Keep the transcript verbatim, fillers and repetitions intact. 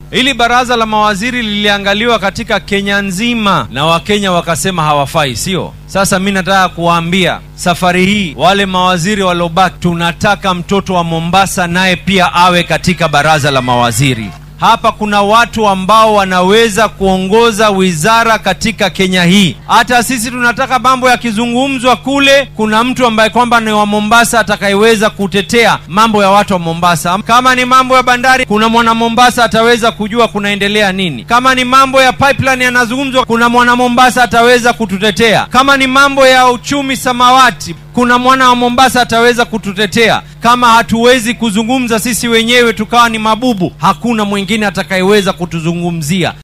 Ili baraza la mawaziri liliangaliwa katika Kenya nzima na Wakenya wakasema hawafai, sio? Sasa mimi nataka kuwaambia safari hii wale mawaziri waliobaki, tunataka mtoto wa Mombasa naye pia awe katika baraza la mawaziri. Hapa kuna watu ambao wanaweza kuongoza wizara katika Kenya hii. Hata sisi tunataka mambo ya kizungumzwa kule, kuna mtu ambaye kwamba ni wa Mombasa atakayeweza kutetea mambo ya watu wa Mombasa. Kama ni mambo ya bandari, kuna mwana Mombasa ataweza kujua kunaendelea nini. Kama ni mambo ya pipeline yanazungumzwa, kuna mwana Mombasa ataweza kututetea. Kama ni mambo ya uchumi samawati, kuna mwana wa Mombasa ataweza kututetea. Kama hatuwezi kuzungumza sisi wenyewe tukawa ni mabubu, hakuna mwingine atakayeweza kutuzungumzia.